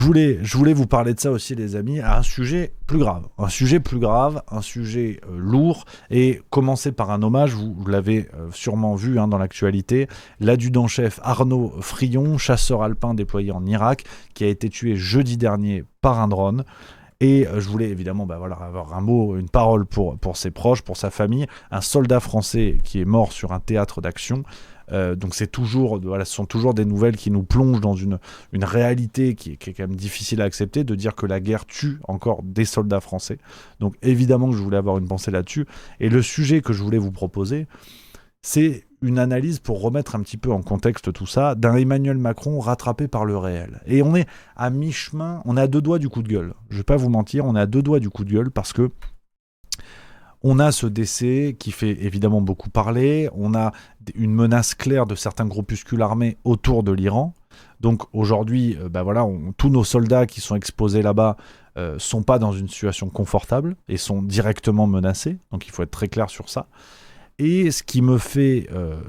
Je voulais vous parler de ça aussi, les amis, à un sujet plus grave. Un sujet lourd, et commencer par un hommage, vous l'avez sûrement vu dans l'actualité, l'adjudant-chef Arnaud Frion, chasseur alpin déployé en Irak, qui a été tué jeudi dernier par un drone. Et je voulais évidemment avoir un mot, une parole pour ses proches, pour sa famille. Un soldat français qui est mort sur un théâtre d'action. Donc ce sont toujours des nouvelles qui nous plongent dans une réalité qui est quand même difficile à accepter, de dire que la guerre tue encore des soldats français. Donc évidemment que je voulais avoir une pensée là-dessus. Et le sujet que je voulais vous proposer, c'est une analyse pour remettre un petit peu en contexte tout ça, d'un Emmanuel Macron rattrapé par le réel. Et on est à mi-chemin, on est à 2 doigts du coup de gueule. Je vais pas vous mentir, on est à 2 doigts du coup de gueule parce que on a ce décès qui fait évidemment beaucoup parler, on a une menace claire de certains groupuscules armés autour de l'Iran. Donc aujourd'hui, tous nos soldats qui sont exposés là-bas sont pas dans une situation confortable et sont directement menacés. Donc il faut être très clair sur ça. Et ce qui me fait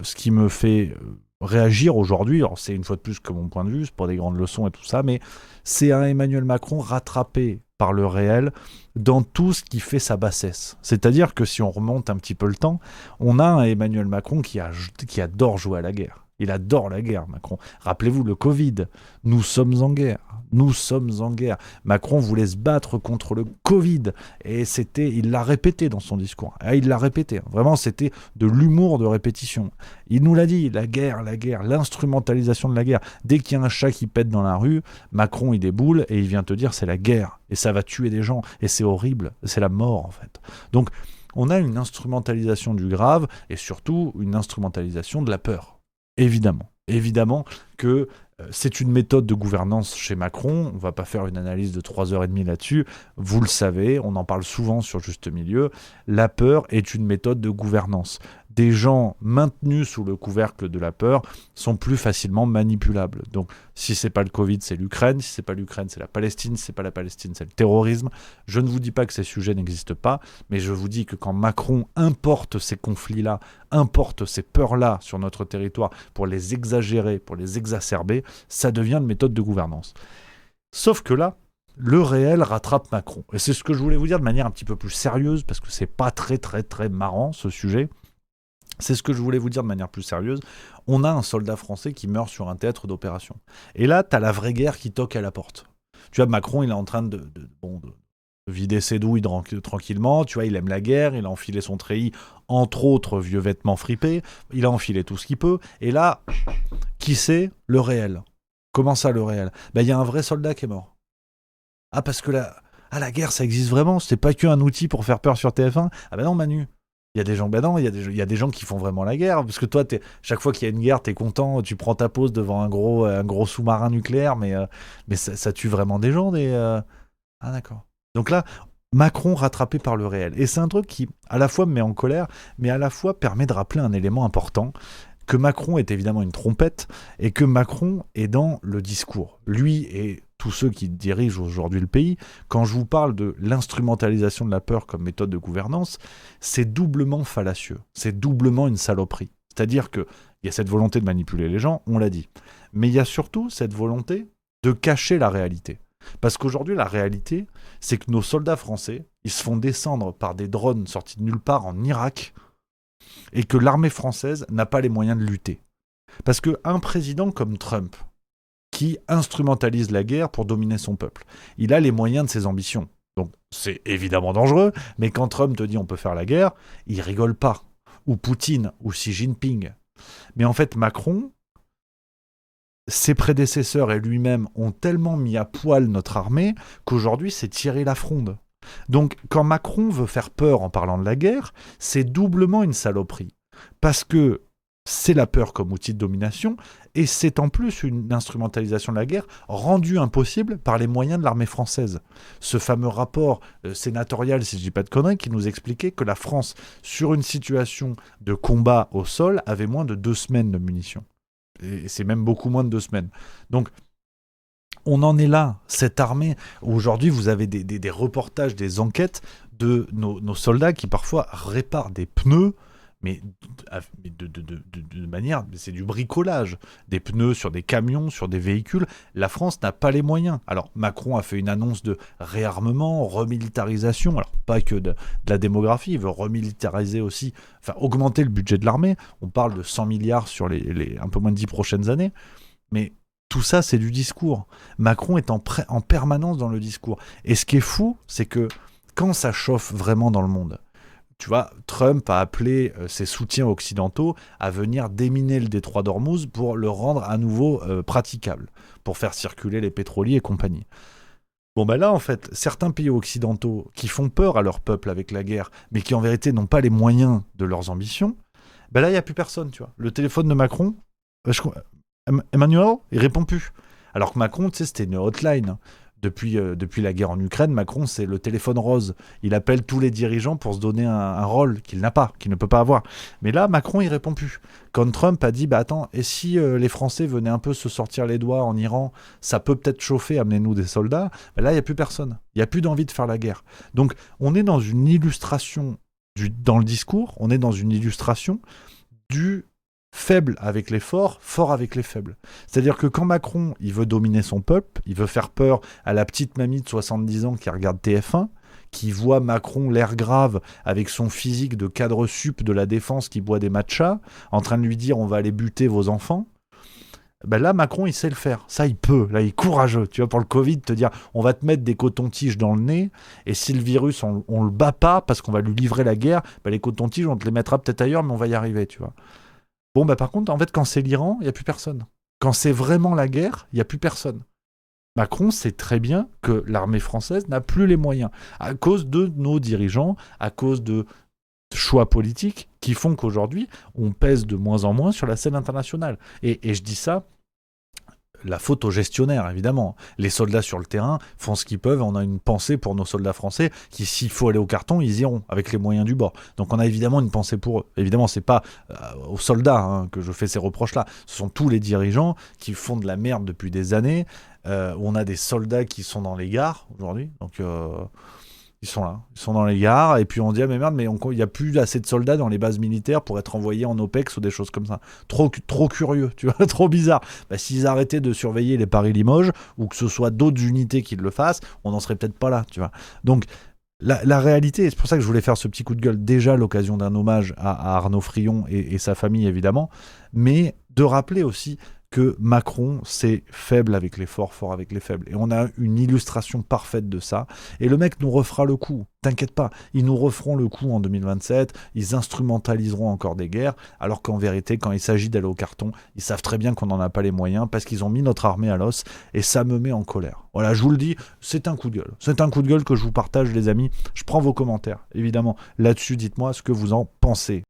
réagir aujourd'hui, alors c'est une fois de plus que mon point de vue, c'est pas des grandes leçons et tout ça, mais c'est un Emmanuel Macron rattrapé par le réel dans tout ce qui fait sa bassesse. C'est-à-dire que si on remonte un petit peu le temps, on a un Emmanuel Macron qui adore jouer à la guerre. Il adore la guerre, Macron. Rappelez-vous le Covid. Nous sommes en guerre. Macron voulait se battre contre le Covid. Et il l'a répété dans son discours. Il l'a répété. Vraiment, c'était de l'humour de répétition. Il nous l'a dit, la guerre, l'instrumentalisation de la guerre. Dès qu'il y a un chat qui pète dans la rue, Macron, il déboule et il vient te dire c'est la guerre. Et ça va tuer des gens. Et c'est horrible. C'est la mort, en fait. Donc, on a une instrumentalisation du grave et surtout une instrumentalisation de la peur. Évidemment que c'est une méthode de gouvernance chez Macron. On ne va pas faire une analyse de 3h30 là-dessus. Vous le savez, on en parle souvent sur Juste Milieu. La peur est une méthode de gouvernance. Des gens maintenus sous le couvercle de la peur sont plus facilement manipulables. Donc, si c'est pas le Covid, c'est l'Ukraine. Si c'est pas l'Ukraine, c'est la Palestine. Si c'est pas la Palestine, c'est le terrorisme. Je ne vous dis pas que ces sujets n'existent pas, mais je vous dis que quand Macron importe ces conflits-là, importe ces peurs-là sur notre territoire pour les exagérer, pour les exacerber, ça devient une méthode de gouvernance. Sauf que là, le réel rattrape Macron. Et c'est ce que je voulais vous dire de manière un petit peu plus sérieuse, parce que c'est pas très très très marrant ce sujet. C'est ce que je voulais vous dire de manière plus sérieuse. On a un soldat français qui meurt sur un théâtre d'opération. Et là, t'as la vraie guerre qui toque à la porte. Tu vois, Macron, il est en train de vider ses douilles tranquillement. Tu vois, il aime la guerre, il a enfilé son treillis, entre autres vieux vêtements fripés. Il a enfilé tout ce qu'il peut. Et là, qui c'est ? Le réel. Comment ça, le réel ? Il y a un vrai soldat qui est mort. Ah, parce que la guerre, ça existe vraiment. C'est pas qu'un outil pour faire peur sur TF1. Ah non, Manu. Il y a des gens, il y a des gens qui font vraiment la guerre, parce que toi, chaque fois qu'il y a une guerre, t'es content, tu prends ta pause devant un gros sous-marin nucléaire, mais ça tue vraiment des gens. Ah d'accord. Donc là, Macron rattrapé par le réel. Et c'est un truc qui, à la fois me met en colère, mais à la fois permet de rappeler un élément important, que Macron est évidemment une trompette, et que Macron est dans le discours. Lui et tous ceux qui dirigent aujourd'hui le pays, quand je vous parle de l'instrumentalisation de la peur comme méthode de gouvernance, c'est doublement fallacieux, c'est doublement une saloperie. C'est-à-dire qu'il y a cette volonté de manipuler les gens, on l'a dit, mais il y a surtout cette volonté de cacher la réalité. Parce qu'aujourd'hui, la réalité, c'est que nos soldats français, ils se font descendre par des drones sortis de nulle part en Irak, et que l'armée française n'a pas les moyens de lutter. Parce qu'un président comme Trump, qui instrumentalise la guerre pour dominer son peuple, il a les moyens de ses ambitions. Donc c'est évidemment dangereux, mais quand Trump te dit on peut faire la guerre, il rigole pas. Ou Poutine, ou Xi Jinping. Mais en fait, Macron, ses prédécesseurs et lui-même ont tellement mis à poil notre armée qu'aujourd'hui c'est tirer la fronde. Donc quand Macron veut faire peur en parlant de la guerre, c'est doublement une saloperie. Parce que c'est la peur comme outil de domination, et c'est en plus une instrumentalisation de la guerre rendue impossible par les moyens de l'armée française. Ce fameux rapport sénatorial, si je ne dis pas de conneries, qui nous expliquait que la France, sur une situation de combat au sol, avait moins de 2 semaines de munitions. Et c'est même beaucoup moins de 2 semaines. Donc, on en est là, cette armée. Aujourd'hui, vous avez des reportages, des enquêtes de nos soldats qui parfois réparent des pneus, mais de manière, c'est du bricolage, des pneus sur des camions, sur des véhicules. La France n'a pas les moyens. Alors Macron a fait une annonce de réarmement, remilitarisation, alors pas que de la démographie, il veut remilitariser aussi, enfin augmenter le budget de l'armée. On parle de 100 milliards sur les un peu moins de 10 prochaines années, mais tout ça c'est du discours. Macron est en permanence dans le discours. Et ce qui est fou, c'est que quand ça chauffe vraiment dans le monde, tu vois, Trump a appelé ses soutiens occidentaux à venir déminer le détroit d'Ormuz pour le rendre à nouveau praticable, pour faire circuler les pétroliers et compagnie. Bon ben là, en fait, certains pays occidentaux qui font peur à leur peuple avec la guerre, mais qui en vérité n'ont pas les moyens de leurs ambitions, ben là, il n'y a plus personne, tu vois. Le téléphone de Macron, Emmanuel, il répond plus. Alors que Macron, tu sais, c'était une hotline. Depuis la guerre en Ukraine, Macron, c'est le téléphone rose. Il appelle tous les dirigeants pour se donner un rôle qu'il n'a pas, qu'il ne peut pas avoir. Mais là, Macron, il répond plus. Quand Trump a dit, bah attends, et si les Français venaient un peu se sortir les doigts en Iran, ça peut peut-être chauffer, amenez-nous des soldats. Bah là, il n'y a plus personne. Il n'y a plus d'envie de faire la guerre. Donc, on est dans une illustration, dans le discours, on est dans une illustration du faible avec les forts, fort avec les faibles. C'est-à-dire que quand Macron, il veut dominer son peuple, il veut faire peur à la petite mamie de 70 ans qui regarde TF1, qui voit Macron l'air grave avec son physique de cadre sup de la défense qui boit des matchas, en train de lui dire on va aller buter vos enfants, ben là Macron il sait le faire, ça il peut, là il est courageux, tu vois, pour le Covid, te dire on va te mettre des cotons-tiges dans le nez, et si le virus on le bat pas parce qu'on va lui livrer la guerre, ben les cotons-tiges on te les mettra peut-être ailleurs mais on va y arriver, tu vois. Bon, bah par contre, en fait, quand c'est l'Iran, il n'y a plus personne. Quand c'est vraiment la guerre, il n'y a plus personne. Macron sait très bien que l'armée française n'a plus les moyens, à cause de nos dirigeants, à cause de choix politiques qui font qu'aujourd'hui, on pèse de moins en moins sur la scène internationale. Et je dis ça, la faute aux gestionnaires, évidemment. Les soldats sur le terrain font ce qu'ils peuvent. On a une pensée pour nos soldats français qui, s'il faut aller au carton, ils iront avec les moyens du bord. Donc on a évidemment une pensée pour eux. Évidemment, c'est pas aux soldats que je fais ces reproches-là. Ce sont tous les dirigeants qui font de la merde depuis des années. On a des soldats qui sont dans les gares aujourd'hui. Donc ils sont là, ils sont dans les gares, et puis on dit ah mais merde, mais il n'y a plus assez de soldats dans les bases militaires pour être envoyés en OPEX ou des choses comme ça. Trop curieux, tu vois, trop bizarre. Bah, s'ils arrêtaient de surveiller les Paris-Limoges, ou que ce soit d'autres unités qui le fassent, on n'en serait peut-être pas là, tu vois. Donc la réalité, et c'est pour ça que je voulais faire ce petit coup de gueule, déjà l'occasion d'un hommage à Arnaud Frion et sa famille évidemment, mais de rappeler aussi que Macron, c'est faible avec les forts, fort avec les faibles. Et on a une illustration parfaite de ça. Et le mec nous refera le coup. T'inquiète pas, ils nous referont le coup en 2027, ils instrumentaliseront encore des guerres, alors qu'en vérité, quand il s'agit d'aller au carton, ils savent très bien qu'on n'en a pas les moyens, parce qu'ils ont mis notre armée à l'os, et ça me met en colère. Voilà, je vous le dis, c'est un coup de gueule. C'est un coup de gueule que je vous partage, les amis. Je prends vos commentaires, évidemment. Là-dessus, dites-moi ce que vous en pensez.